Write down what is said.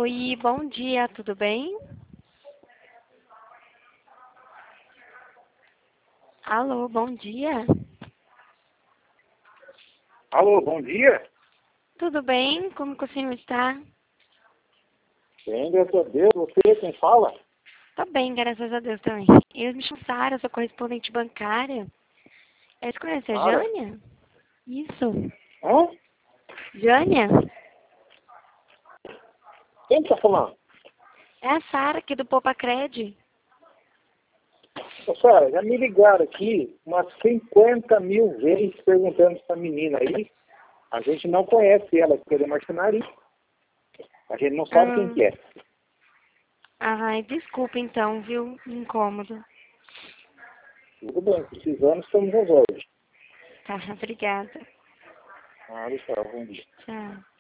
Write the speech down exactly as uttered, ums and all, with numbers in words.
Oi, bom dia, tudo bem? Alô, bom dia. Alô, bom dia. Tudo bem? Como que o senhor está? Bem, graças a Deus. Você, quem fala? Tá bem, graças a Deus também. Eu me chamo Sara, sou correspondente bancária. É, você conhece a Sara? Jânia? Isso. Hã? Jânia? Quem que tá falando? É a Sara aqui do Poupa Cred. Ô, Sara, já me ligaram aqui umas cinquenta mil vezes perguntando essa menina aí. A gente não conhece ela, porque ela é marcenaria. A gente não sabe quem Ah, que é. ai, desculpa então, viu? Incômodo. Tudo bem, precisamos, estamos resolve. Tá, obrigada. Ah, tchau, bom dia. Tchau.